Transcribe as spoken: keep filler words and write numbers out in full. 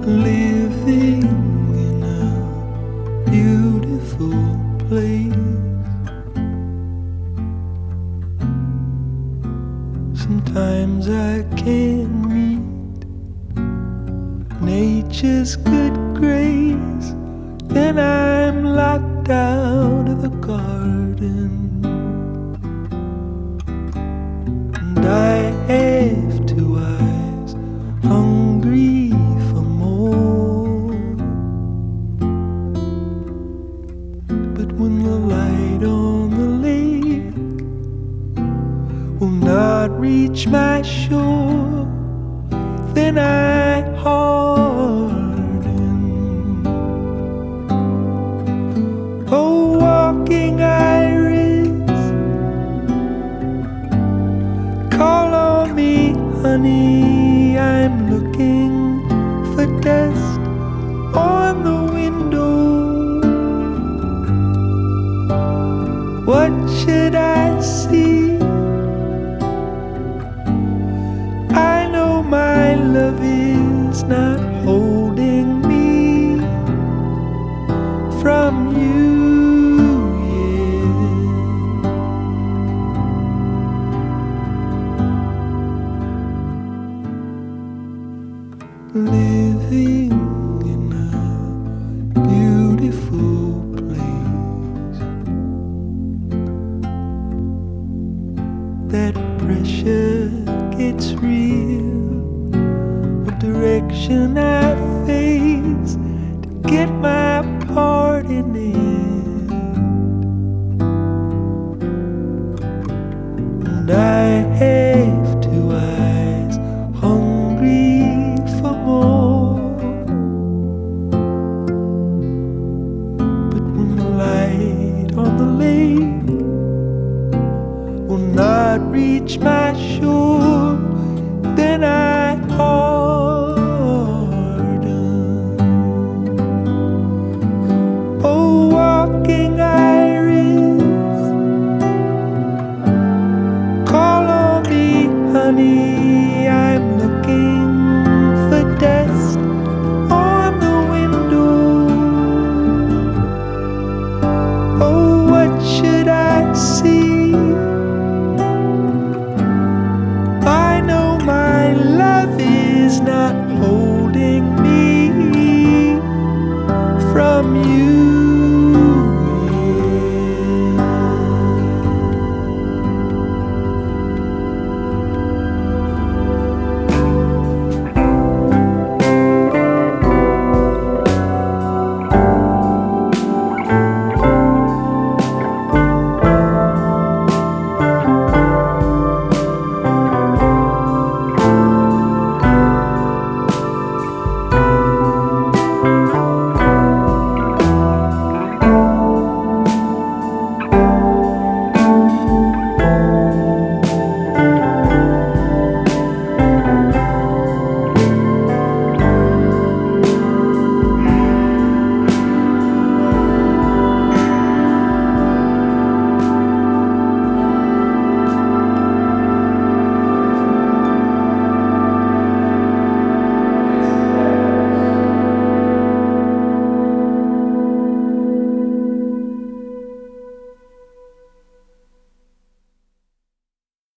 living in a beautiful place. Sometimes I can't meet nature's good grace, then I'm locked out of the garden, and I have two eyes hungry for more. But when the light on the lake will not reach my shore, then I harden. Oh, walking iris, call on me, honey. I'm looking for dust on the window. What should I see? I know my love is not holding me from you yet. Living in a beautiful place, that pressure gets real. What direction I face to get my part in it.